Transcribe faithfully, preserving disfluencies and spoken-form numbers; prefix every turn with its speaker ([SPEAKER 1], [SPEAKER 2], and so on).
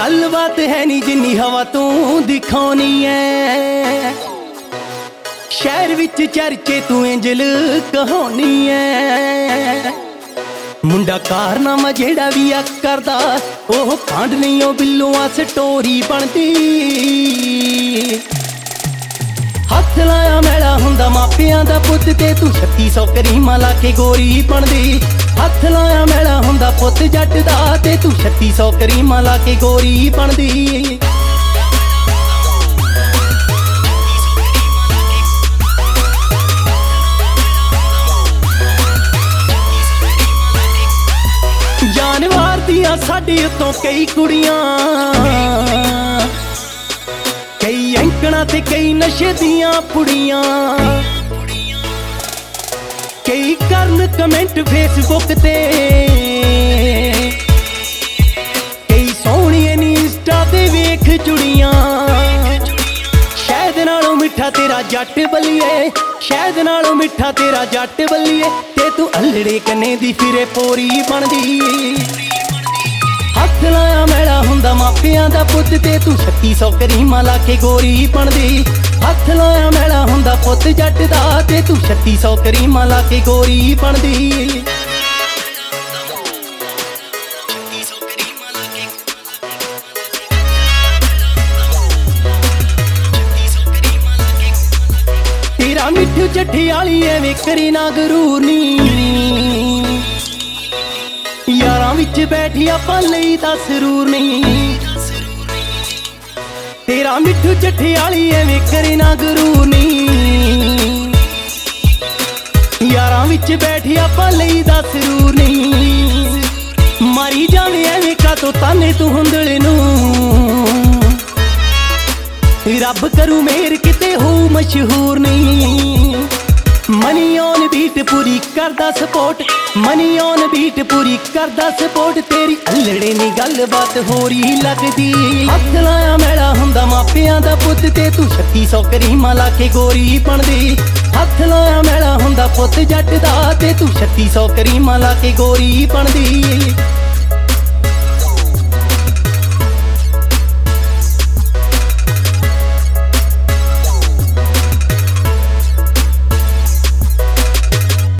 [SPEAKER 1] गलबात है नी जिन्नी हवा तू दिखानी है। शहर विच चर्चे तू इंजल कहानी है। मुंडा कारनामा जेड़ा भी आ करदा ओह कांड नहीं ओ बिल्लुआ स्टोरी बनदी। हथ लाया मैला हुंदा मापियां दा पुत ते तू छत्ती सौ करीमा ला के गोरी बनदी। हथ लाया मैला हुंदा पुत जट दा ते तू छत्ती सौ करीमा ला के गोरी बनदी। जानवार दियां साडे उत्तों कई कुड़ियां, कई अंकड़ा ते कई नशे दियां पुड़ियां, कई करन कमेंट फेसबुक ते, कई सोहणियां नी इंस्टा ते वेख जुड़ियां। शहद नालों मिठा तेरा जट बल्लिए, शहद नालों मिठा तेरा जट बल्लिए ते तू अल्लड़े कन्ने दी फिरे पोरी बनदी। हथ लाया मैला हुंदा मापियां दा पुत ते तू छत्ती सौ करीमा ला के गोरी बनदी। हथ लाया मैला हुंदा पुत जट दा ते तू छत्ती सौ करीमा ला के गोरी बनदी। तेरा मिठू चट्ठी आली एवें करी ना गरूर नी, यारां विच बैठी आपां लई दा सरूर नहीं। तेरा मिठू चट्ठी आली एवें करी ना गरूर नी, यारां विच बैठी आपां लई दा सरूर नहीं। मारी जावे एवें कातों ताने तू हुंदले नूं, रब करू मेहर किते हो मशहूर नहीं। मनी ऑन बीट पूरी करदा सपोर्ट, मनी ऑन बीट पूरी करदा सपोर्ट तेरी अल्लड़े नी गल बात होरी लगदी। हथ लाया मैला हुंदा मापियां दा पुत ते तू छत्ती सौ करीमा ला के गोरी बनदी। हथ लाया मैला हुंदा पुत जट दा ते तू छत्ती सौ करीमा ला के गोरी बनदी।